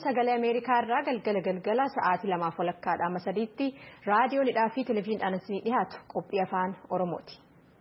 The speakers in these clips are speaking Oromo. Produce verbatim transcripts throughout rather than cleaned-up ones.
sagalee Ameerikaa irraa galgala galgala sa'aatii lamaaf walakkaadhaa masadiitti raadiyoonidhaa fi televezyiiniidhaan isinii dhiyaatu qophii afaan Oromooti.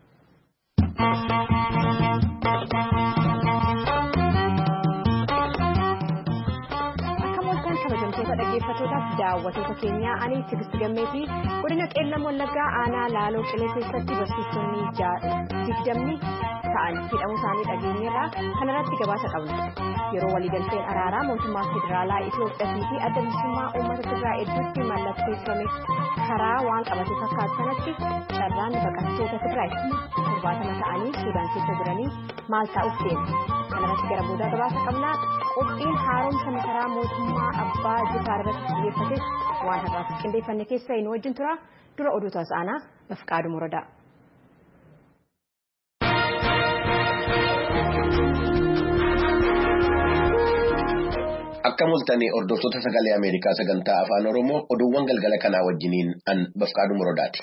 Akka mooltaan kabajamtoota dhaggeeffattootaaf daawwattoota keenyaa ani Tigist Gammeetii godina Qeellam Wallaggaa aanaa Laaloo Qilee keessatti barsiisonni digdamni ta'an hidhamuu isaanii dhageenyeerraa kanarratti gabaasa qabna. Yeroo waliigalteen araaraa mootummaa federaalaa Itoophiyaa fi adda bilisummaa uummata Tigraay hedduutti mallatteeffame karaa waan qabate fakkaatu sanatti carraan baqattoota Tigraay torbaatama ta'anii Suudaan keessa jiranii maal ta'uuf deema. Kanarratti gara boodaa gabaasa qabnaa. Qophiin haaromsa masaraa mootummaa abbaa Jifaar irratti xiyyeeffates waan har'aaf qindeeffanne keessa inni wajjin tura. Dura oduu taasisanaa Bafqaaduu Muradaa. Akka mul'atanii hordoftoota sagalee Ameerikaa sagantaa afaan Oromoo oduuwwan galgala kanaa wajjiniin an Bafqaaduu Muradaati.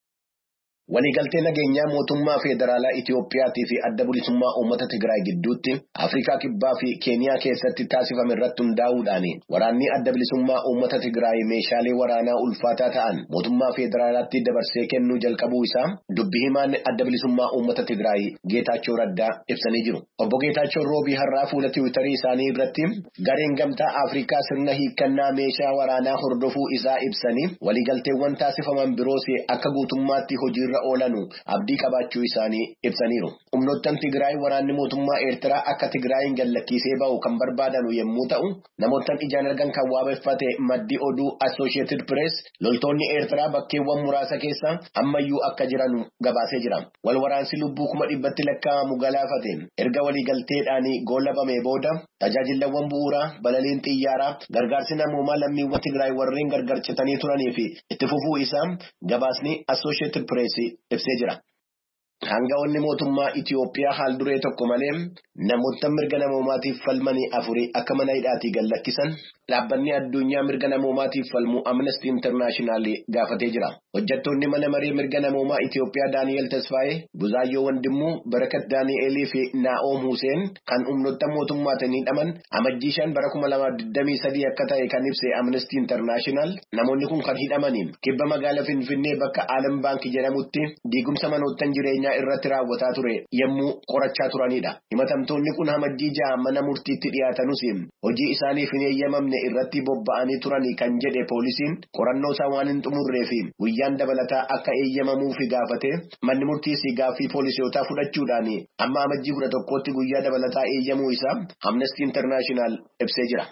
Waliigaltee nageenyaa mootummaa federaalaa Itoophiyaatii fi adda bilisummaa uummata Tigraay gidduutti Afrikaa Kibbaa fi Keeniyaa keessatti taasifame irratti hundaa'uudhaan waraanni adda bilisummaa uummata Tigraay meeshaalee waraanaa ulfaataa ta'an mootummaa federaalaatti dabarsee kennuu jalqabuu isaa dubbii himaan adda bilisummaa uummata Tigraay Geetaachoo Raddaa ibsanii jiru. Obbo Geetaachoo roobii har'aa fuula tiwiitarii isaanii irratti gareen gamtaa Afrikaa sirna hiikkannaa meeshaa waraanaa hordofuu isaa ibsanii waliigalteewwan taasifaman biroos akka guutummaatti hojiirra oolanu abdii qabaachuu isaanii ibsaniiru. Humnoottan Tigraay waraanni mootummaa Eertiraa akka Tigraayin gallakkisee ba'u kan barbaadanu yommuu ta'u, namoottan ijaan argan kan waabeffate maddi oduu Associated Press loltoonni Eertiraa bakkeewwan muraasa keessa ammayyuu akka jiran gabaasee jira. Wal waraansi lubbuu kuma dhibbatti lakkaa'amu galaafate erga waliigalteedhaan goolabamee booda tajaajilawwan bu'uuraa, balaliin xiyyaaraa, gargaarsi namoomaa lammiiwwan Tigraay warreen gargarcitanii turanii fi itti fufuu isaa gabaasni Associated Press ibsee jira. Hanga'oonni mootummaa Itoophiyaa haal duree tokko malee namoota mirga namoomaatiif falmanii afurii akka mana hidhaatii gallakkisan dhaabbanni addunyaa mirga namoomaatiif falmu Amnesty International gaafatee jira. Hojjettoonni mana maree mirga namoomaa Itoophiyaa Daani'eel Tasfaayee, Buzaayyoo Wandimmuu, Barakat Daani'eelii fi Naa'oom Huseen kan humnoota mootummaatiin hidhaman amajjii shan bara kuma lamaaf digdamii sadii akka ta'e kan ibse Amnesty International namoonni kun kan hidhamaniin kibba magaalaa Finfinnee bakka Aalam Baankii jedhamutti diigumsa manoottan jireenyaa irratti raawwataa ture yommuu qorachaa turanidha. Himatamtoonni kun amajjii ja'a mana murtiitti dhiyaatanuus hojii isaaniif hin eeyyamamne irratti bobba'anii turanii kan jedhe poolisiin qorannoo isaa waan hin xumurree fi guyyaan dabalataa akka eeyyamamuuf gaafate manni murtiis gaaffii poolisiyootaa fudhachuudhaan amma amajjii kudha tokkotti guyyaa dabalataa eeyyamuu isaa Amnesty International ibsee jira.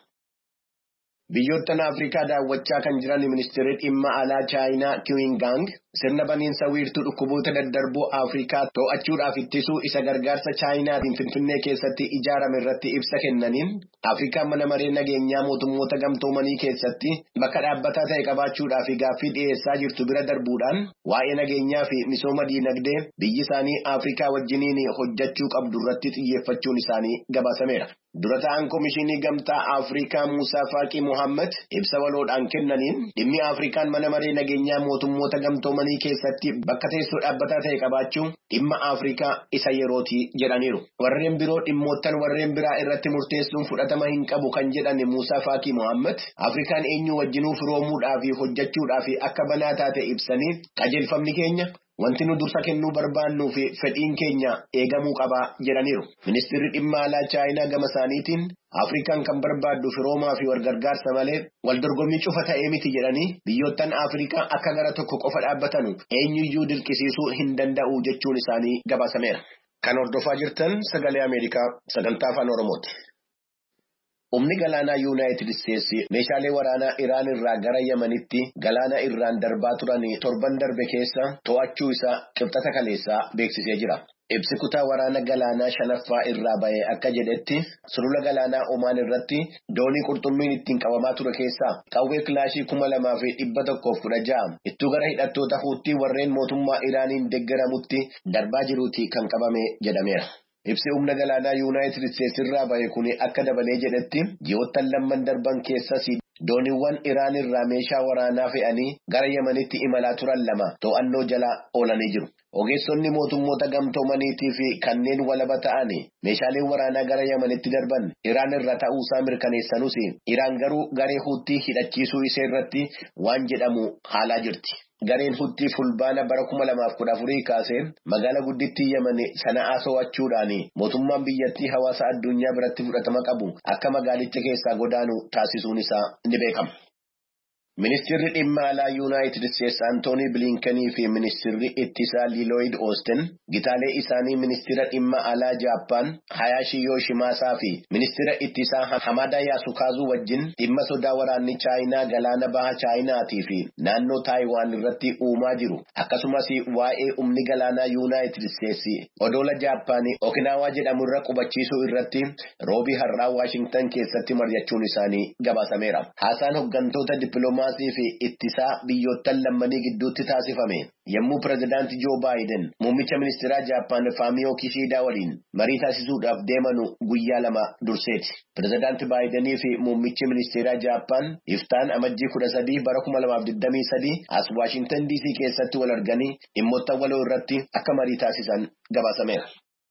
Biyyoottan Afrikaa daawwachaa kan jiran ministeerri dhimma alaa Chaayinaa Kiwingang sirna baniinsa wiirtuu dhukkuboota daddarboo Afrikaa to'achuudhaaf ittisuu isa gargaarsa Chaayinaatiin Finfinnee keessatti ijaarame irratti ibsa kennaniin Afrikaan mana maree nageenyaa mootummoota gamtoomanii keessatti bakka dhaabbataa ta'e qabaachuudhaaf gaaffii dhiyeessaa jirtu bira darbuudhaan waa'ee nageenyaa fi misooma diinagdee biyyi isaanii Afrikaa wajjiniin hojjechuu qabdu irratti xiyyeeffachuun isaanii gabaasameera. Dura ta'an Komishinii Gamtaa Afrikaa Muusaa Faaqii Mohaammed ibsa waloodhaan kennaniin dhimmi Afrikaan mana maree nageenyaa mootummoota gamtoomanii keessatti bakka teessoo dhaabbataa ta'e qabaachuu dhimma Afrikaa isa yerootii jedhaniiru. Warreen biroo dhimmoottan warreen biraa irratti murteessuun fudhatama hin qabu kan jedhan Muusaa Faaqii Mohaammed Afrikaan eenyu wajjinuu firoomuudhaaf hojjechuudhaaf akka banaa taate ibsanii qajeelfamni keenya wanti nu dursa kennuu barbaannuu fi fedhiin keenya eegamuu qabaa jedhaniiru. Ministeerri dhimma alaa Chaayinaa gama isaaniitiin Afrikaan kan barbaaddu firoomaa fi walgargaarsa malee wal dorgommii cufa ta'ee miti jedhanii biyyoottan Afrikaa akka gara tokko qofa dhaabbatanu eenyuyyuu dirqisiisuu hin danda'u jechuun isaanii gabaasameera. Kan hordofaa jirtan sagalee Ameerikaa sagantaa afaan Oromooti. Humni galaanaa Yuunaayitid Isteetsi meeshaalee waraanaa Iraan irraa gara Yemenitti galaana irraan darbaa turan torban darbe keessa to'achuu isaa qibxata kaleessaa beeksisee jira. Ibsi kutaa waraana galaanaa shanaffaa irraa ba'ee akka jedhetti sulula galaanaa Omaan irratti doonii qurxummiin ittiin qabamaa ture keessaa qawwee kilaashii kuma lamaa fi dhibba tokkoof kudha ja'a ittuu gara hidhattoota Huutii warreen mootummaa Iraaniin deeggaramutti darbaa jiruuti kan qabame jedhameera. Ibsi humna galaanaa Yuunaayitid Isteetsi irraa ba'e kun akka dabalee jedhetti ji'oottan lamman darban keessas dooniiwwan Iraan irraa meeshaa waraanaa fe'anii gara Yemenitti imalaa turan lama to'annoo jala oolanii jiru. Ogeessonni mootummoota gamtoomaniitii fi kanneen walaba ta'an meeshaaleen waraanaa gara Yamanitti darban Iraan irra ta'uusaa mirkaneessanuus Iraan garuu garee Huutii hidhachiisuu ishee irratti waan jedhamu haalaa jirti. Gareen Huutii fulbaana bara kuma lamaaf kudha afurii kaasee magaalaa guddittii Yaman Sana'aa to'achuudhaan mootummaan biyyattii hawaasa addunyaa biratti fudhatama qabu akka magaalicha keessaa godaanu taasisuun isaa ni beekama. Ministeerri dhimma alaa Yuunaayitid Isteetsi Antoonii Bilinkanii fi ministeerri ittisaa Lloyd Austin gitaalee isaanii ministeera dhimma alaa Jaappaan Hayashi Yoshimaasaa fi ministeera ittisaa Hamada Yasukaazuu wajjin dhimma sodaa waraanni Chaayinaa galaana baha Chaayinaatii fi naannoo Taayiwaan irratti uumaa jiru akkasumas waa'ee humni galaanaa Yuunaayitid Isteetsi odoola Jaappaan Okinaawaa jedhamu irra qubachiisuu irratti roobii har'aa Waashingtan keessatti mari'achuun isaanii gabaasameera. Haasaan hooggantoota dippiloomaa fi ittisaa biyyoottan lammanii gidduutti taasifame yommuu pirezidaantii Joo Baayiden muummicha ministeeraa Jaappaan Faamiyoo Kishiidaa waliin marii taasisuudhaaf deemanu guyyaa lama durseeti. Pirezidaantii Baayidenii fi muummichi ministeeraa Jaappaan iftaan amajjii kudha sadii bara kuma lamaaf digdamii sadii as Waashingtan D C keessatti wal arganii dhimmoota waloo irratti akka marii taasisan gabaasameera.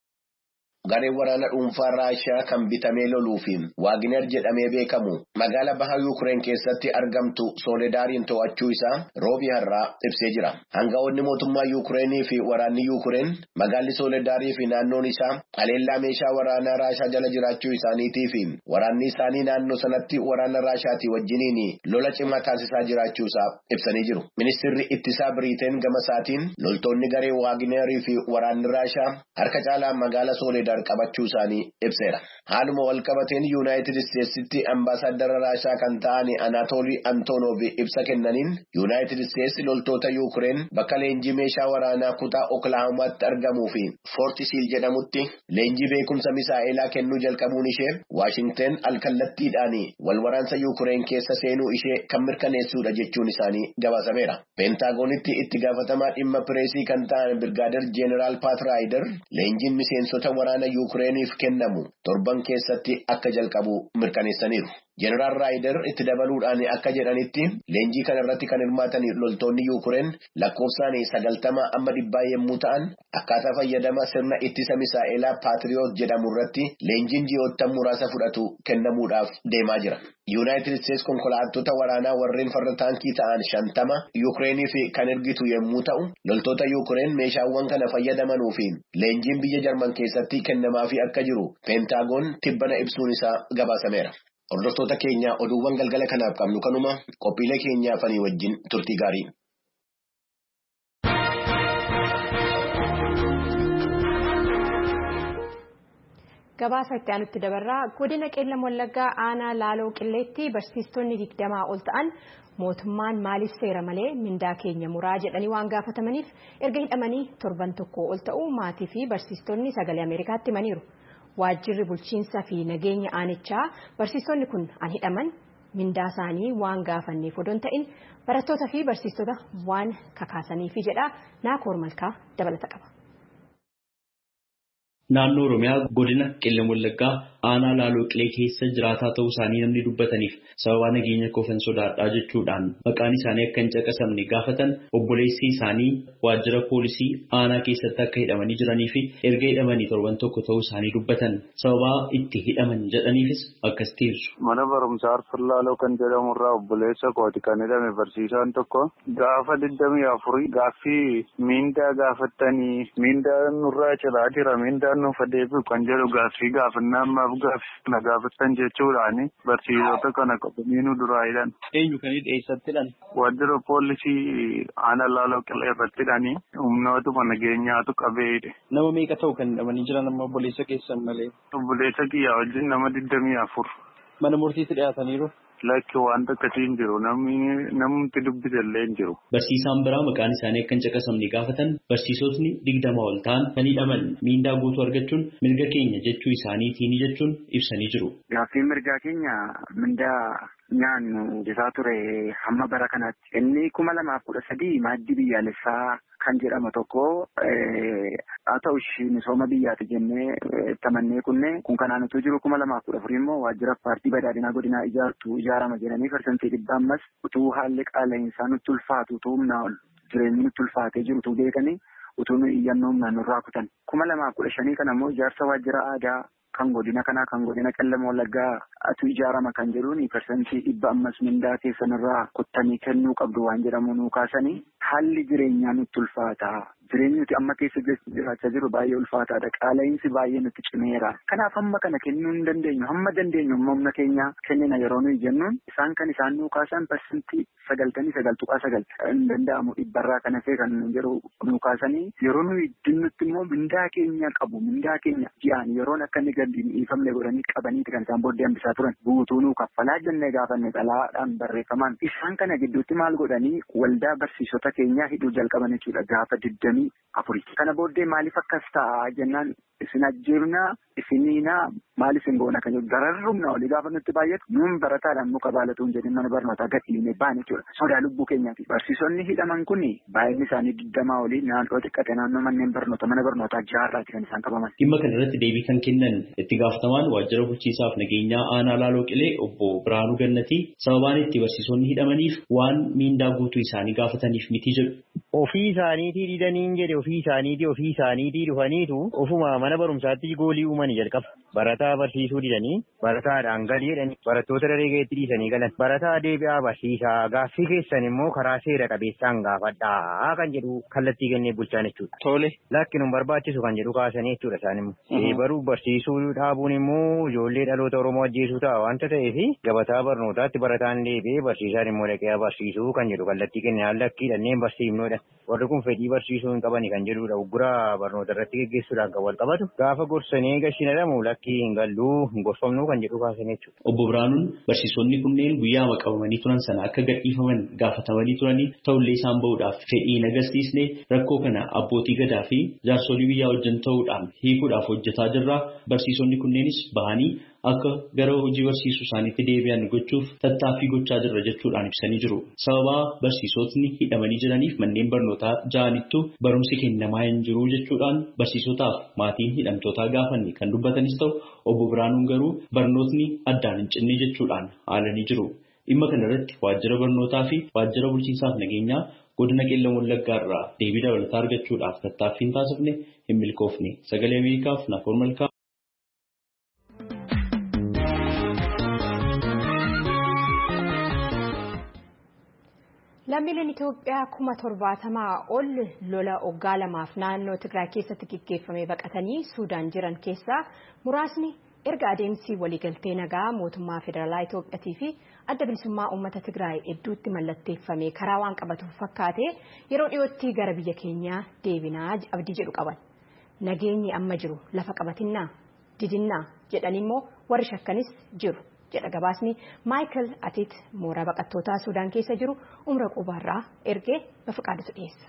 Gareen waraana dhuunfaa Raashiyaa kan bitamee loluu fi Waagner jedhamee beekamu magaalaa baha Yuukireen keessatti argamtu Sooledaariin to'achuu isaa roobii har'aa ibsee jira. Hanga'oonni mootummaa Yuukireenii fi waraanni Yuukireen magaalli Sooledaarii fi naannoon isaa haleellaa meeshaa waraanaa Raashiyaa jala jiraachuu isaaniitii fi waraanni isaanii naannoo sanatti waraana Raashiyaatii wajjiniin lola cimaa taasisaa jiraachuu isaa ibsanii jiru. Ministeerri ittisaa Biriteen gama isaatiin loltoonni garee Waagnerii fi waraanni Raashiyaa harka caalaa magaalaa Sooledaar qabachuu isaanii ibseera. Haaluma wal qabateen Yuunaayitid Isteetsitti ambaasaaddara Raashiyaa kan ta'an Anatoolii Antoonoof ibsa kennaniin Yuunaayitid Isteetsi loltoota Yuukireen bakka leenjii meeshaa waraanaa kutaa Oklaahomaatti argamuu fi Foortisiil jedhamutti leenjii beekumsa misaa'elaa kennuu jalqabuun ishee Waashingten alkallattiidhaan wal waraansa Yuukireen keessa seenuu ishee kan mirkaneessuudha jechuun isaanii gabaasameera. Peentaagonitti itti gaafatamaa dhimma pireesii kan ta'an Birgaader Jeeneraal Paat Raayider leenjiin miseensota waraana Yuukireeniif kennamu torban keessatti akka jalqabu mirkaneessaniiru. Jeneraal Raayider itti dabaluudhaan akka jedhanitti leenjii kana irratti kan hirmaatan loltoonni Yuukireen lakkoofsaan sagaltama amma dhibbaa yommuu ta'an akkaataa fayyadama sirna ittisa misaa'elaa Paatriyoot jedhamu irratti leenjiin ji'oottan muraasa fudhatu kennamuudhaaf deemaa jira. Yuunaayitid Isteetsi konkolaattota waraanaa warreen farda taankii ta'an shantama Yuukireeniif kan ergitu yommuu ta'u loltoota Yuukireen meeshaawwan kana fayyadamanuu fi leenjiin biyya Jarman keessatti kennamaafi akka jiru Peentaagoon tibbana ibsuun isaa gabaasameera. Hordoftoota keenya oduuwwan galgala kanaaf qabnu kanuma qophiilee keenyaa fanii wajjin turtii gaarii. Gabaasa itti aanutti dabarraa godina Qeellam Wallaggaa aanaa Laaloo Qilleetti barsiistonni digdamaa ol ta'an mootummaan maaliif seera malee mindaa keenya muraa jedhanii waan gaafatamaniif erga hidhamanii torban tokko ol ta'uu maatii fi barsiistonni sagalee Ameerikaatti himaniiru. Waajjirri bulchiinsaa fi nageenya aanichaa barsiistonni kun an hidhaman mindaa isaanii waan gaafanneef odoo hin ta'in barattoota fi barsiistota waan kakaasaniifi jedha. Naakoor Malkaa dabalata qaba. Naannoo Oromiyaa godina Qeellam Wallaggaa aanaa Laaloo Qilee keessa jiraataa ta'uu isaanii namni dubbataniif sababa nageenya koofan sodaadhaa jechuudhaan maqaan isaanii akka hin caqasamne gaafatan obboleessi isaanii waajjira poolisii aanaa keessatti akka hidhamanii jiranii fi erga hidhamanii torban tokko ta'uu isaanii dubbatan sababa itti hidhaman jedhaniifis akkasitti ibsu. Mana barumsaa Arfan Laaloo kan jedhamu irraa obboleessa kooti kan hidhame barsiisaan tokko gaafa digdamii afurii gaaffii miindaa gaafattanii miindaa nurraa ciraa jira miindaa nuuf adeemu kan jedhu gaaffii gaafannaa ammaaf gaaffii na gaafattan jechuudhaani barsiisota kana qabanii nu duraa hidhan. Eenyu kan dhiyeessattidhaan? Waajjira poolisii aanaa Laaloo Qilee irrattidhaani humnootuma nageenyaatu qabee hidhe. Nama meeqa ta'u kan hidhamanii jiran amma obboleessa keessan malee? Obboleessa kiyyaa wajjin nama digdamii afur. Mana murtiitti dhiyaataniiru? Lakki wanta akkasii hin jiru namni namni dubbise illee hin jiru. Barsiisaan biraa maqaan isaanii akka hin caqasamne gaafatan barsiisotni digdama ol ta'an kan hidhaman miindaa guutuu argachuun mirga keenya jechuu isaaniitiin jechuun ibsanii jiru. Gaaffii mirgaa keenya mindaa nyaannu isaa ture hamma bara kanaatti. Inni kuma lamaaf kudha sadii maaddii biyyaalessaa kan jedhamu tokko haa ta'u ishii misooma biyyaati jennee tamannee kunne kun kanaan utuu jiru kuma lamaaf kudha afurii immoo waajjira paartii badhaadhinaa godinaa ijaartu ijaarama jedhanii parsantii dhibba ammas utuu haalli qaala'insaa nutti ulfaatu utuu humnaa ol jireenyi nutti ulfaatee jiru utuu beekanii utuu nu iyyannoo nurraa kutan. Kuma lamaa kudha shanii kana immoo ijaarsa waajjira aadaa kan godina kanaa kan godina Qellem Wallaggaa atu ijaarama kan jedhuun persentii dhibba ammas mindaa keessanirraa kuttanii kennuu qabdu waan jedhamu nuu kaasanii haalli jireenyaa nutti ulfaata. Jireenyi nuti amma keessa jiraachaa jiru baay'ee ulfaataadha. Qaala'insi baay'ee nutti cimeera. Kanaaf hamma kana kennuu hin dandeenyu. Hamma dandeenyu amma humna keenya kennina yeroo nuyi jennuun isaan kan isaan nuu kaasan persentii sagaltamii sagal tuqaa sagal hin danda'amu dhibbarraa kana fee kan jedhu nuu kaasanii yeroo nuyi dinnutti immoo mindaa keenya qabu. Mindaa keenya ji'aan yeroon akka inni gadi dhiifamne godhanii qabaniiti kan isaan booddee hambisaa turan. Guutuu nuu kaffalaa jennee gaafanne xalaadhaan barreeffamaan. Isaan kana gidduutti maal godhanii waldaa barsiisota keenyaa hidhuu jalqaban jechuudha gaafa digdamii afurii. Kana booddee maaliif akkas ta'a jennaan isin ajjeernaa isiniinaa maaliif hin goona kan jedhu dararrumna olii gaafa nutti baay'atu nuun barataadhaan muka baalatuun jedhin mana barnootaa gadhiine baan jechuudha. Sodaa lubbuu keenyaati. Barsiisonni hidhaman kun baay'inni isaanii digdamaa olii naannoo xiqqate naannoo manneen barnoota mana barnootaa jaarraati kan isaan qabaman. Dhimma kana irratti deebii kan kennan itti gaafatamaan waajjira bulchiinsaaf nageenyaa aanaa Laaloo Qilee obbo Biraanuu Gannatii sababaan itti barsiisonni hidhamaniif waan miindaa guutuu isaanii gaafataniif miti jedhu. Ofii isaaniitii didaniin jedhe ofii isaaniitii ofii isaaniitii dhufaniitu ofuma mana barumsaatti goolii uumanii jalqaba. Barataa barsiisuu didanii barataadhaan gadi jedhanii barattoota daree keetti dhiisanii galan. Barataa deebi'aa barsiisaa gaaffii keessan immoo karaa seera qabeessaan gaafadhaa kan jedhu kallattii kennee bulchaan jechuudha. Tole. Lakki nun barbaachisu kan jedhu kaasanii jechuudha isaan immoo. Baruu barsiisuu dhaabuun immoo ijoollee dhaloota Oromoo ajjeesuu ta'a waanta ta'eef gabataa barnootaatti barataan deebi'ee barsiisaan immoo dhaqee barsiisuu kan jedhu kallattii kennee lakkii dhanneen barsiifnoodha. Warri kun fedhii barsiisuu hin qabani kan jedhudha. Ugguraa barnoota irratti geggeessuudhaan kan wal qabatu. Gaafa gorsanii gashiin adamu lakkii hin galluu hin gorfamnuu kan jedhu kaasan jechuudha. Obbo Biraanuun barsiisonni kunneen guyyaa qabamanii turan sana akka gadhiifaman gaafatamanii turanii ta'ullee isaan bahuudhaaf fedhii hin agarsiisne rakkoo kana abbootii gadaa fi jaarsolii biyyaa wajjin ta'uudhaan hiikuudhaaf hojjetaa jirra. Barsiisonni kunneenis bahanii akka gara hojii barsiisuu isaaniitti deebi'an gochuuf tattaaffii gochaa jirra jechuudhaan ibsanii jiru. Sababa barsiisotni hidhamanii jiraniif manneen barnootaa ja'anittu barumsi kennamaa hin jiru jechuudhaan barsiisotaaf maatiin hidhamtootaa gaafanne kan dubbatanis ta'u obbo Biraanuun garuu barnootni addaan hin cinne jechuudhaan haalanii jiru. Dhimma kana irratti waajjira barnootaa fi waajjira bulchiinsaaf nageenyaa godina Qellem Wallaggaa irraa deebii dabalataa argachuudhaaf tattaaffiin taasifne hin milkoofne. Sagalee Ameerikaaf Naafor Malkaa. Lammiileen Itoophiyaa kuma torbaatamaa ol lola waggaa lamaaf naannoo Tigraay keessatti gaggeeffame baqatanii Suudaan jiran keessaa muraasni erga adeemsi waliigaltee nagaa mootummaa federaalaa Itoophiyaatii fi adda bilisummaa uummata Tigraay hedduutti mallatteeffame karaa waan qabatuuf fakkaate yeroo dhiyootti gara biyya keenyaa deebinaa abdii jedhu qaban. Nageenyi amma jiru lafa qabatinnaa didinnaa jedhanii immoo warri shakkanis jiru. jedha gabaasni Michael Atit mooraa baqattootaa Suudaan keessa jiru umra qubarraa ergee Bafiqaadatu dhiyeessa.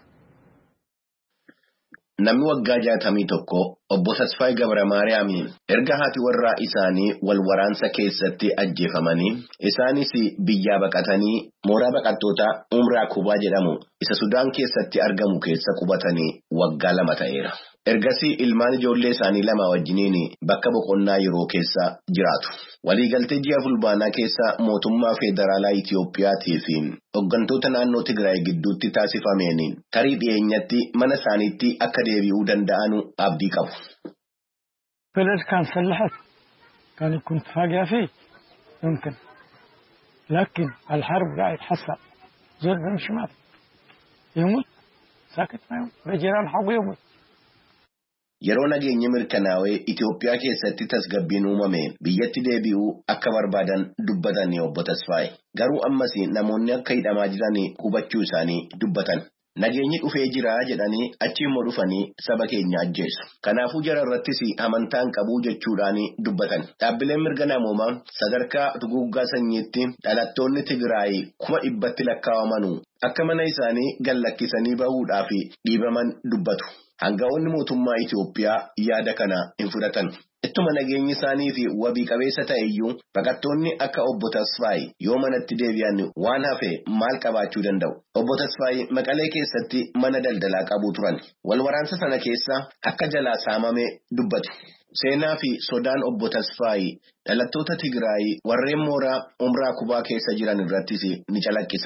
Namni waggaa jaatamii tokko obbo Tasfaayee Gabra-Maariyaam erga haati warraa isaanii wal waraansa keessatti ajjeefamanii isaanis biyyaa baqatanii mooraa baqattootaa umraa kubaa jedhamu isa Suudaan keessatti argamu keessa qubatanii waggaa lama ta'eera. Ergasii ilmaan ijoollee isaanii lama wajjiniin bakka boqonnaa yeroo keessa jiraatu. Waliigaltee ji'a fulbaanaa keessa mootummaa federaalaa Itiyoophiyaatii fi hooggantoota naannoo Tigraay gidduutti taasifameen tarii dhiyeenyatti mana isaaniitti akka deebi'uu danda'an abdii qabu. بلد كان فلاحات كان يكون فاقع فيه يمكن لكن الحرب قاعد حصل زول بمشي مات يموت ساكت ما يموت بجيران حقه يموت. Yeroo nageenya mirkanaa'ee Itoophiyaa keessatti tasgabbiin uumame biyyatti deebi'uu akka barbaadan dubbatan obbo Tasfaayee. Garuu ammas namoonni akka hidhamaa jiran hubachuu isaanii dubbatan. Nageenyi dhufee jira jedhanii achi immoo dhufanii saba keenya ajjeesu. Kanaafuu jara irrattis amantaan qabuu jechuudhaan dubbatan. Dhaabbileen mirga namoomaa sadarkaa duguuggaa sanyiitti dhalattoonni Tigraay kuma dhibbatti lakkaa'amanuu akka mana isaanii gallakkisanii bahuudhaaf dhiibaman dubbatu. Hanga'oonni mootummaa Itoophiyaa yaada kana hin fudhatan. Ittuma nageenyi isaanii fi wabii qabeessa ta'eyyuu baqattoonni akka obbo Tasfaayee yoo manatti deebi'an waan hafe maal qabaachuu danda'u. Obbo Tasfaayee Maqalee keessatti mana daldalaa qabu turan. Wal waraansa sana keessa akka jalaa saamame dubbatu. Seenaa fi sodaan obbo Tasfaayee dhalattoota Tigraay warreen mooraa umraa kubaa keessa jiran irrattis ni calaqqisa.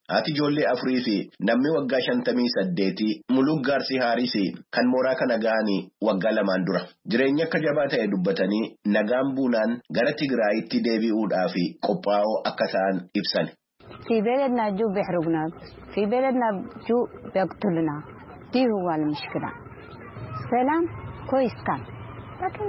haati ijoollee afurii fi namni waggaa shantamii saddeetii Muluk Gaarsi Haarisi kan mooraa kana ga'anii waggaa lamaan dura. Jireenya akka jabaa ta'e dubbatanii nagaan buunaan gara Tigraayitti deebi'uudhaaf qophaa'oo akka ta'an ibsan. في بلدنا جو بيحرقنا في بلدنا جو بيقتلنا دي هو المشكلة سلام كويس كان لكن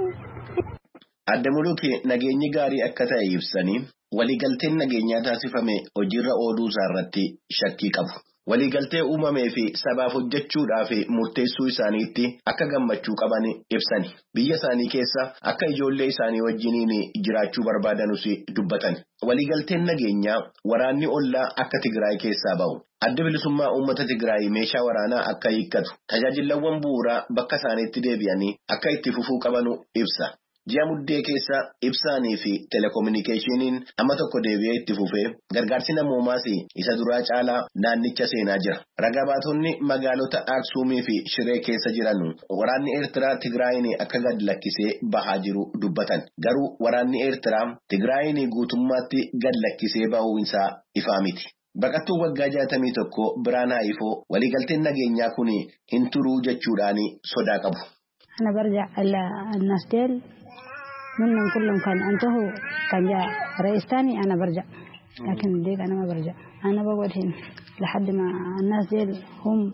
Adda Muluki nageenyi gaarii akka ta'e ibsanii waliigalteen nageenyaa taasifame hojiirra ooluu isaarratti shakkii qabu. Waliigaltee uumamee fi sabaaf hojjechuudhaa fi murteessuu isaaniitti akka gammachuu qaban ibsani. Biyya isaanii keessa akka ijoollee isaanii wajjiniin jiraachuu barbaadanus dubbatan. Waliigalteen nageenyaa waraanni ollaa akka Tigraay keessaa ba'u. Adda bilisummaa uummata Tigraay meeshaa waraanaa akka hiikkatu. Tajaajilawwan bu'uuraa bakka isaaniitti deebi'anii akka itti fufuu qabanu ibsa. Ji'a muddee keessa ibsaanii fi telekominikeeshiniin amma tokko deebi'ee itti fufee gargaarsi namoomaas isa duraa caalaa naannicha seenaa jira. Ragaa baatonni magaalota Aksuumii fi Shiree keessa jiran waraanni Eertiraa Tigraayin akka gad lakkisee bahaa jiru dubbatan. Garuu waraanni Eertiraa Tigraayin guutummaatti gad lakkisee bahuu isaa ifaa miti. Baqattuu waggaa jaatamii tokko Biraan Haayifoo waliigalteen nageenyaa kun hin turuu jechuudhaan sodaa qabu. أنا برجع الناس ديل منهم كلهم كان انتهوا كان جاء رئيس ثاني أنا برجع لكن ديك أنا ما برجع أنا بقعد هنا لحد ما الناس ديل هم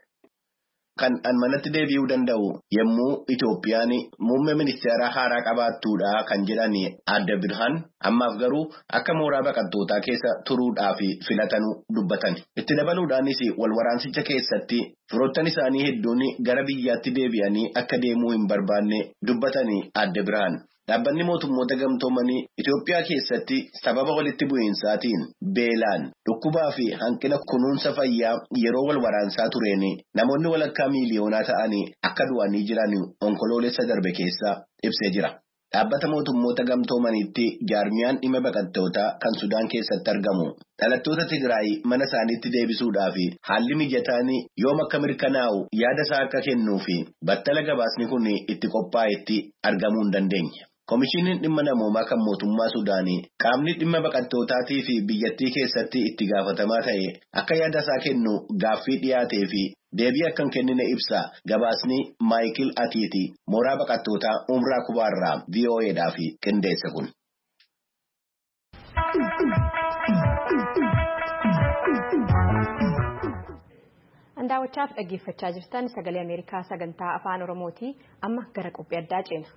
Kan an manatti deebi'uu danda'u yommuu Itoophiyaan muummee ministeera haaraa qabaattuudha kan jedhani Adda Birhaan ammaaf garuu akka mooraa baqattootaa keessa turuudhaaf filatanuu dubbatan. Itti dabaluudhaanis wal waraansicha keessatti firoottan isaanii hedduun gara biyyaatti deebi'anii akka deemuu hin barbaanne dubbatanii Adda Birhaan. Dhaabbanni mootummoota gamtoomanii Itoophiyaa keessatti sababa walitti bu'iinsaatiin beelaan dhukkubaa fi hanqina kunuunsa fayyaa yeroo wal waraansaa tureen namoonni walakkaa miiliyoonaa ta'anii akka du'anii jiran onkoloolessa darbe keessa ibsee jira. Dhaabbata mootummoota gamtoomaniitti jaarmiyaan dhimma baqattootaa kan Sudaan keessatti argamu dhalattoota Tigraay mana isaaniitti deebisuudhaaf haalli mijataan yoom akka mirkanaa'u yaada isaa akka kennuu fi battala gabaasni kun itti qophaa'etti argamuu hin dandeenye. Komishiiniin dhimma namoomaa kan mootummaa Sudaanii qaamni dhimma baqattootaatii fi biyyattii keessatti itti gaafatamaa ta'e akka yaada isaa kennu gaaffii dhiyaatee fi deebii akka hin kennine ibsa gabaasni Maayikil Atiiti mooraa baqattootaa Umraa Kubaarraa V O Eedhaaf qindeesse kun. Daawwachaaf dhaggeeffachaa jirtan sagalee Ameerikaa sagantaa afaan Oromooti. Amma gara qophii addaa ceena.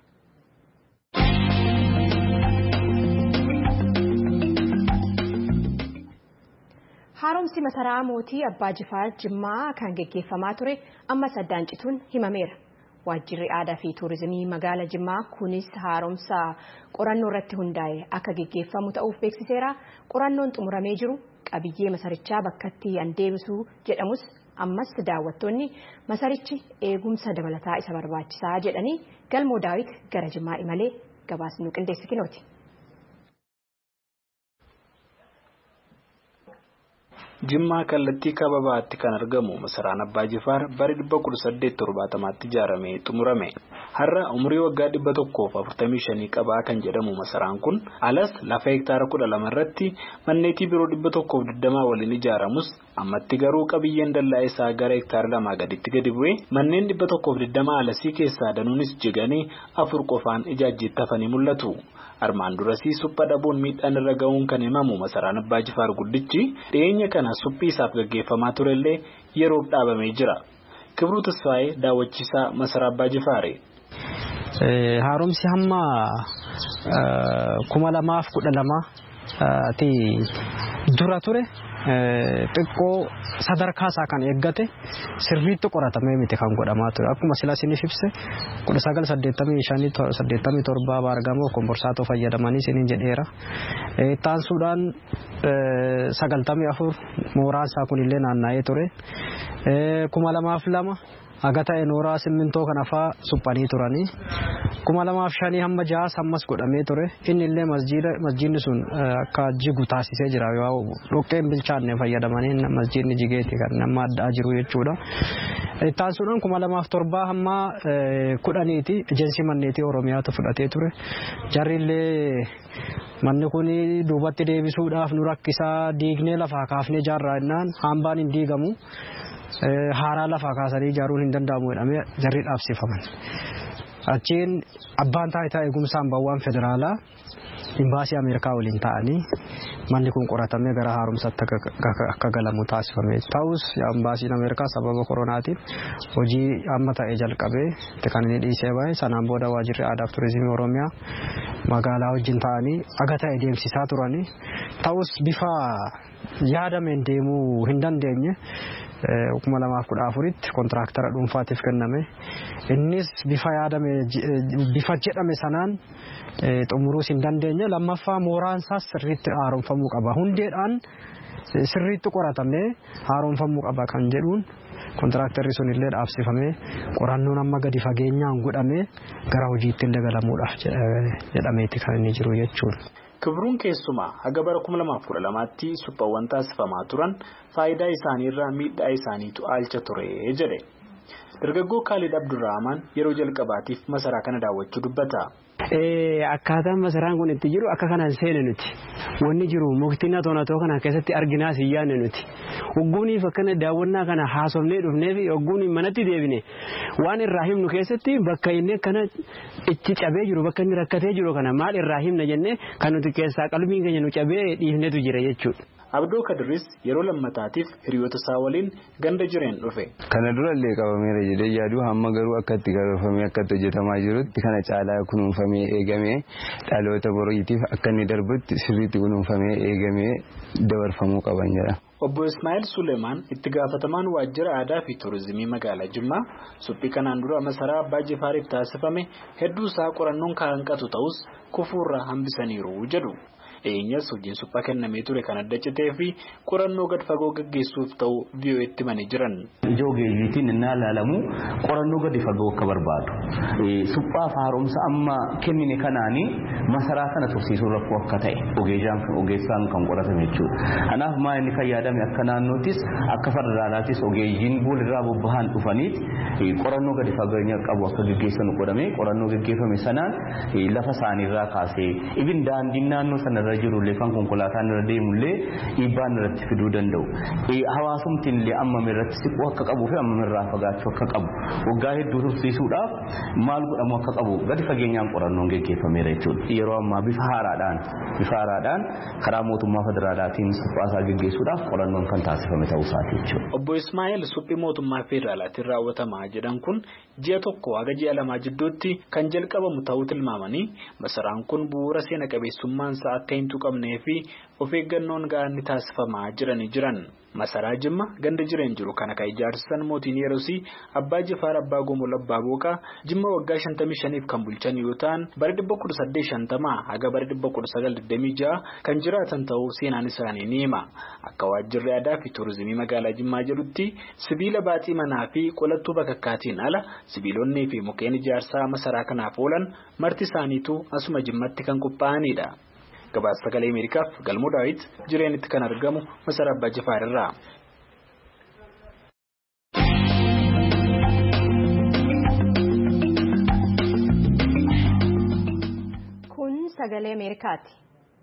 Haaromsi masaraa mootii Abbaa Jifaar Jimmaa kan geggeeffamaa ture amma saddaan cituun himameera. Waajjirri aadaa fi tuurizimii magaala Jimmaa kunis haaromsa qorannoo irratti hundaa'e akka geggeeffamu ta'uuf beeksiseera. Qorannoon xumuramee jiru qabiyyee masarichaa bakkatti an deebisuu jedhamus ammas daawwattoonni masarichi eegumsa dabalataa isa barbaachisaa jedhanii galmoo daawit gara Jimmaa imalee gabaasnu qindeesse kinooti. Jimmaa kallattii kababaatti kan argamu masaraan Abbaa Jifaar bara dhibba kudha saddeet torbaatamaatti ijaaramee xumurame. Har'a umurii waggaa dhibba tokkoof afurtamii shanii qabaa kan jedhamu masaraan kun alas lafa hektaara kudha lama irratti manneetii biroo dhibba tokkoof digdamaa waliin ijaaramus ammatti garuu qabiyyeen dallaa isaa gara hektaara lamaa gaditti gadi bu'ee manneen dhibba tokkoof digdamaa alasii keessaa danuunis jiganii afur qofaan ijaajjiitti hafanii mul'atu. Armaan durasii suphaa dhabuun miidhaan irra ga'uun kan himamu masaraan Abbaa Jifaar guddichi dhiyeenya kana suphii isaaf gaggeeffamaa turellee yeroof dhaabamee jira. Kibruu Tasfaayee daawwachiisaa masaraa Abbaa Jifaari. Haaromsi hamma kuma lamaaf kudha lama dura ture xiqqoo sadarkaa isaa kan eeggate sirriitti qoratamee miti kan godhamaa ture. Akkuma silaa isiniif ibse kudha sagal saddeettamii shanii saddeettamii torbaa baargamoo komborsaatoo fayyadamanii isiniin jedheera. Taansuudhaan sagaltamii afur mooraan isaa kunillee naanna'ee ture. kuma lamaaf lama haga ta'e nooraa simmintoo kana faa suphanii turanii. kuma lamaaf shanii hamma jahaas ammas godhamee ture. Inni illee masjiidni sun akka jigu taasisee jira. Dhoqqeen bilchaanne fayyadamanii masjiidni jigeeti kan nama addaa jiru jechuudha. Taansuudhaan kuma lamaaf torbaa hamma kudhaniiti ejensii manneetii Oromiyaatu fudhatee ture. Jarri illee manni kun duubatti deebisuudhaaf nu rakkisaa diignee lafaa kaafnee ijaarraa jennaan hambaan hin diigamu haaraa lafaa kaasanii ijaaruun hin danda'amu jedhamee jarri dhaabsifaman. Achiin abbaan taayitaa eegumsa hambaawwan federaalaa imbaasii Ameerikaa waliin ta'anii manni kun qoratamee gara haaromsaatti akka galamu taasifame. Ta'us imbaasiin Ameerikaa sababa koronaatiin hojii amma ta'e jalqabee kan inni dhiisee bahe sanaan booda waajjirri aadaa fi turizimii Oromiyaa magaalaa wajjin ta'anii aga ta'e deemsisaa turanii. Ta'us bifa yaadameen deemuu hin dandeenye. kuma lamaaf kudha afuritti kontiraaktara dhuunfaatiif kenname. Innis bifa yaadame bifa jedhame sanaan xumuruus hin dandeenye. Lammaffaa mooraan isaas sirriitti haaromfamuu qaba. Hundeedhaan sirriitti qoratamee haaromfamuu qaba kan jedhuun kontiraaktarri sun illee dhaabsifamee qorannoon amma gadi fageenyaan godhamee gara hojiitti illee galamuudhaaf jedhameeti kan inni jiru jechuudha. Kibruun keessumaa haga bara kuma lamaaf kudha lamaatti suphaawwan taasifamaa turan faayidaa isaaniirraa miidhaa isaaniitu aalcha ture jedhe. Dargaggoo Khalid Abdurrahman yeroo jalqabaatiif masaraa kana daawwachuu dubbata. Akkaataan masaraan kun itti jiru akka kanaan seene nuti. Wanni jiru muktina toonatoo kana keessatti arginaa siyyaanne nuti. Ogguuniif akkana daawwannaa kana haasofnee dhufnee fi ogguun manatti deebine waan irraa himnu keessatti bakka inni kana itti cabee jiru bakka inni rakkatee jiru kana maal irraa himna jennee kan nuti keessaa qalbiin keenya nu cabee dhiifnetu jira jechuudha. Abdoo Kadiris yeroo lammataatiif hiriyoota isaa waliin ganda jireen dhufe. Kana dura illee qabameera jedhee yaadu hamma garuu akka itti galfamee akka itti hojjetamaa jirutti kana caalaa kunuunfamee eegamee dhaloota boriitiif akka inni darbutti sirriitti kunuunfamee eegamee dabarfamuu qaban jedha. Obbo Ismaa'il Suleemaan itti gaafatamaan waajjira aadaa fi turizimii magaalaa Jimmaa suphii kanaan dura masaraa Abbaa Jifaariif taasifame hedduu isaa qorannoon kan hanqatu ta'us kufuurraa hambisaniiru jedhu. Eenyas hojiin suphaa kennamee ture kan adda citee fi qorannoo gad fagoo gaggeessuuf ta'u V O Etti manii jiran. Ijoo geejjiitiin innaa ilaalamu qorannoo gadi fagoo akka barbaadu. Suphaaf haaromsa amma kennine kanaanii masaraa kana tursiisuun rakkoo akka ta'e ogeessaan ogeessaan kan qoratame jechuudha. Kanaaf maa inni kan yaadame akka naannoottis akka federaalaatis ogeeyyiin boolirraa bobbahan dhufaniiti qorannoo gadi fageenya qabu akka gaggeessan godhame qorannoo gaggeeffame sanaan lafa isaaniirraa kaasee ibin daandiin naannoo sana jirulee kan konkolaataan irra deemullee dhiibbaan irratti fiduu danda'u. Hawaasumtiin illee ammam irratti siquu akka qabuu fi ammam irraa fagaachuu akka qabu waggaa hedduu tursiisuudhaaf maal godhamu akka qabu gadi fageenyaan qorannoon gaggeeffameera jechuudha. Yeroo ammaa bifa haaraadhaan bifa haaraadhaan karaa mootummaa federaalaatiin suphaasaa gaggeessuudhaaf qorannoon kan taasifame ta'uu isaati jechuudha. Obbo Ismaa'il suphii mootummaa federaalaatiin raawwatamaa jedhan kun ji'a tokko haga ji'a lamaa jidduutti kan jalqabamu ta'uu tilmaamanii masaraan kun bu'uura seena qabeessummaan isaa akka hin tuqamnee fi of eeggannoon ga'aan ni taasifamaa jiranii jiran. Masaraa Jimma ganda jireen jiru kana kan ijaarsisan mootiin Yeroosi Abbaa Jifaar Abbaa Gomol Abbaa Booqaa Jimma waggaa shantamii shaniif kan bulchan yoo ta'an bara dhibba kudha saddeet shantamaa haga bara dhibba kudha sagal digdamii ja'a kan jiraatan ta'uu seenaan isaanii ni hima. Akka waajjirri aadaa fi turizimii magaalaa Jimmaa jedhutti sibiila baaxii manaa fi qolattuu bakakkaatiin ala sibiilonnii fi mukkeen ijaarsaa masaraa kanaaf oolan marti isaaniitu asuma Jimmatti kan qophaa'anidha. Gabaasa Sagalee Ameerikaaf Galmoo Daawit jireenitti kan argamu masaraa Abbaa Jifaar irraa. Kun Sagalee Ameerikaati.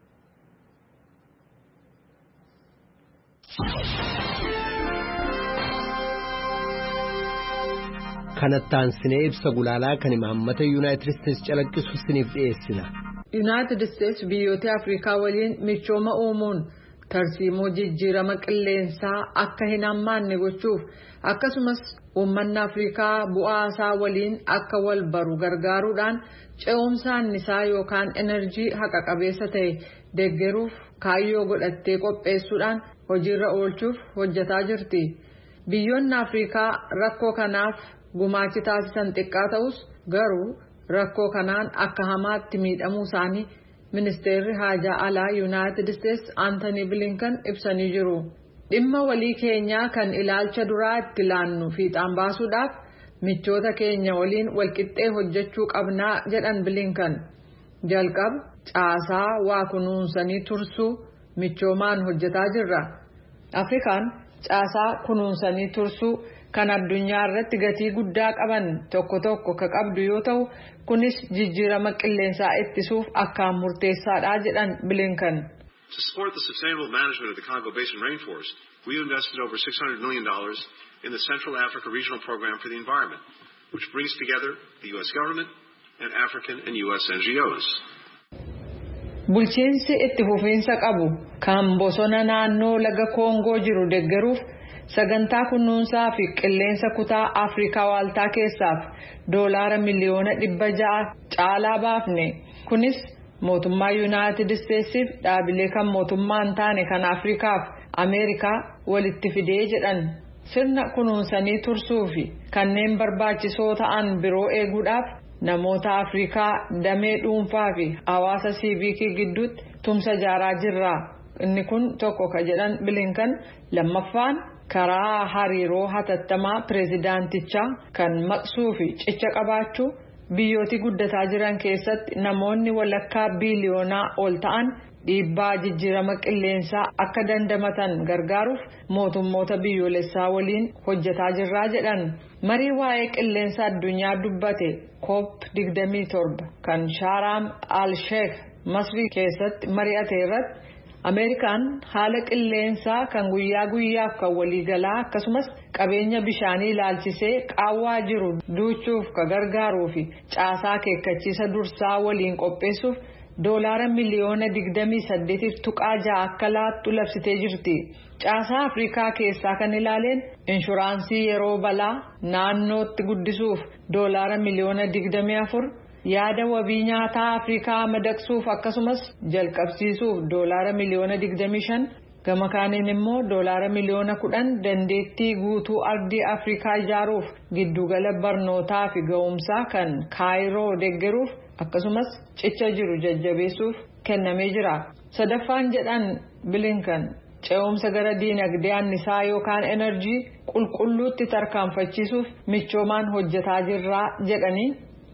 Kanattaan sinee ibsa gulaalaa kan imaammata Yuunaayitid Isteetsi calaqqisu siniif dhiyeessina. Yuunaayitid Isteetsi biyyoota Afrikaa waliin michooma uumuun tarsiimoo jijjiirama qilleensaa akka hin hammaanne gochuuf akkasumas uummanni Afrikaa bu'aasaa waliin akka wal baru gargaaruudhaan ce'umsa annisaa yookaan enerjii haqa qabeessa ta'e deeggaruuf kaayyoo godhattee qopheessuudhaan hojiirra oolchuuf hojjetaa jirti. Biyyoonni Afrikaa rakkoo kanaaf gumaachi taasisan xiqqaa ta'us garuu rakkoo kanaan akka hamaatti miidhamuu isaanii ministeerri haajaa alaa Yuunaayitid Isteetsi Aantanii Bilinkan ibsanii jiru. Dhimma walii keenyaa kan ilaalcha duraa itti laannu fiixaan baasuudhaaf michoota keenya waliin walqixxee hojjechuu qabnaa jedhan Bilinkan. Jalqaba caasaa waa kunuunsanii tursuu michoomaan hojjetaa jirra. Afrikaan caasaa kunuunsanii tursuu kan addunyaa irratti gatii guddaa qaban tokko tokko ka qabdu yoo ta'u kunis jijjiirama qilleensaa ittisuuf akkaan murteessaadha jedhan Blinken. To support the sustainable management of the Congo Basin rainforest, we invested over six hundred million dollars in the Central Africa Regional Program for the Environment, which brings together the U S government and African and U S N G Os. Bulchiinsi itti fufiinsa qabu kan bosona naannoo laga Koongoo jiru deeggaruuf sagantaa kunuunsaa fi qilleensa kutaa Afrikaa waaltaa keessaaf doolaara miliyoona dhibba ja'a caalaa baafne. Kunis mootummaa Yuunaayitid Isteetsiif dhaabilee kan mootummaa hin taane kan Afrikaaf Ameerikaa walitti fidee jedhan. Sirna kunuunsanii tursuu fi kanneen barbaachisoo ta'an biroo eeguudhaaf namoota Afrikaa damee dhuunfaa fi hawaasa siiviikii gidduutti tumsa ijaaraa jirra. Inni kun tokko ka jedhan Blinken lammaffaan karaa hariiroo hatattamaa pireezidaantichaa kan maqsuu fi cicha qabaachuu biyyooti guddataa jiran keessatti namoonni walakkaa biiliyoonaa ol ta'an dhiibbaa jijjiirama qilleensaa akka dandamatan gargaaruuf mootummoota biyyoolessaa waliin hojjetaa jirraa jedhan. Marii waa'ee qilleensa addunyaa dubbate koop digdamii torba kan Shaaraam al-Sheikh Masrii keessatti mari'ate irratti Ameerikaan haala qilleensaa kan guyyaa guyyaaf kan waliigalaa akkasumas qabeenya bishaanii ilaalchisee qaawwaa jiru duuchuuf ka gargaaruu fi caasaa akeekkachiisa dursaa waliin qopheessuuf doolaara miliyoona digdamii saddeetiif tuqaa ja'a akka laattu labsitee jirti. Caasaa Afrikaa keessaa kan ilaaleen inshuraansii yeroo balaa naannootti guddisuuf doolaara miliyoona digdamii afur, yaada wabii nyaataa Afrikaa madaqsuuf akkasumas jalqabsiisuuf doolaara miliyoona digdamii shan, gama kaaniin immoo doolaara miliyoona kudhan dandeettii guutuu ardii Afrikaa ijaaruuf giddugala barnootaa fi ga'umsaa kan Kaayiroo deeggaruuf akkasumas cicha jiru jajjabeessuuf kennamee jira. Sadaffaan jedhan Blinken ce'umsa gara diinagdee annisaa yookaan enerjii qulqulluutti tarkaanfachiisuuf michoomaan hojjetaa jirra jedhanii.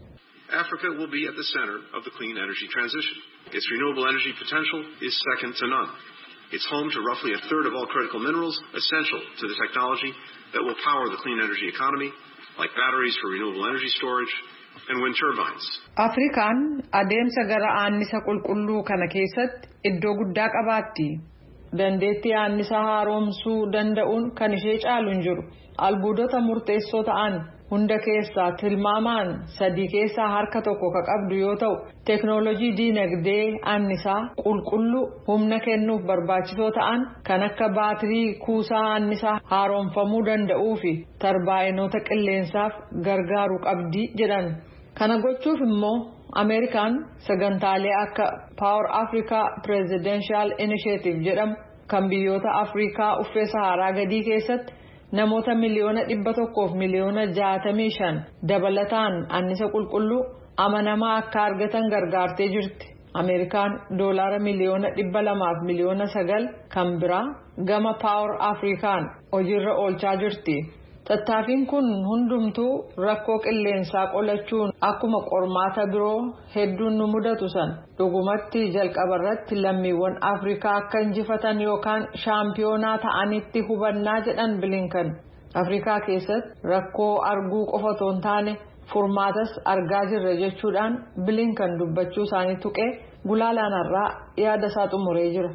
Africa will be at the center of the clean energy transition. Its renewable energy potential is second to none. It's home to roughly a third of all critical minerals essential to the technology that will power the clean energy economy, like batteries for renewable energy storage and wind turbines. Afrikaan adeemsa gara annisa qulqulluu kana keessatti iddoo guddaa qabaatti. Dandeettii annisa haaromsuu danda'uun kan ishee caalu hin jiru. Albuudota murteessoo ta'an hunda keessaa tilmaamaan sadii keessaa harka tokko ka qabdu yoo ta'u teeknooloojii diinagdee annisaa qulqulluu humna kennuuf barbaachisoo ta'an kan akka baatirii kuusaa annisaa haaromfamuu danda'uu fi tarbaayinoota qilleensaaf gargaaru qabdi jedhan. Kana gochuuf immoo Ameerikaan sagantaalee akka Power Africa Presidential Initiative jedhamu kan biyyoota Afrikaa uffee Saharaa gadii keessatti namoota miliyoona dhibba tokkoof miliyoona jaatamii shan dabalataan annisa qulqulluu amanamaa akka argatan gargaartee jirti. Ameerikaan doolaara miliyoona dhibba lamaaf miliyoona sagal kan biraa gama Power Afrikaan hojiirra oolchaa jirti. Tattaaffiin kun hundumtuu rakkoo qilleensaa qolachuun akkuma qormaata biroo hedduun nu mudatu san dhugumatti jalqabarratti lammiiwwan Afrikaa akka injifatan yookaan shaampiyoonaa ta'anitti hubannaa jedhan Blinken. Afrikaa keessatti rakkoo arguu qofa otoo hin taane furmaatas argaa jirra jechuudhaan Blinken dubbachuu isaanii tuqee gulaalaanarraa yaada isaa xumuree jira.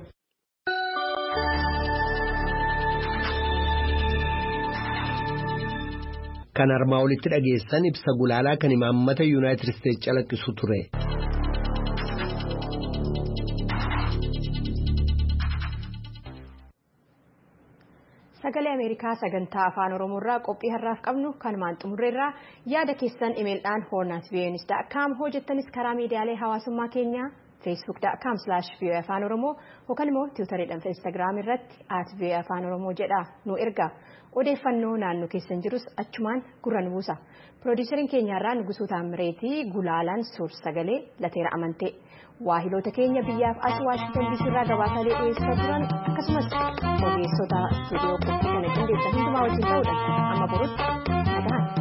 Kan armaa olitti dhageessan ibsa gulaalaa kan imaammata Yuunaayitid Isteetsi calaqqisu ture. Sagalee Ameerikaa sagantaa afaan Oromoorraa qophii har'aaf qabnu kanumaan xumurreerraa yaada keessan imeeldhaan hoornaat vii'oo'ee dot com hojjettanis karaa miidiyaalee hawaasummaa keenyaa facebook dot com slash vii'oo'ee afaan oromoo yookaan immoo tiwutariidhaan fi instaagiraam irratti at vii'oo'ee afaan oromoo jedha nu erga. Odeeffannoo naannoo keessan jirus achumaan gurra nu buusa. Piroodyuseriin keenyarraa Nugusuu Taammireetii Gulaalaan suur sagalee lateera amantee waahiloota keenya biyyaaf as Waashingtan diisii irraa gabaasaalee dhiyeessaa turan akkasumas ogeessota istuudiyoo qophii kana qindeessan hundumaa wajjin ta'uudhaan amma borutti nagahan.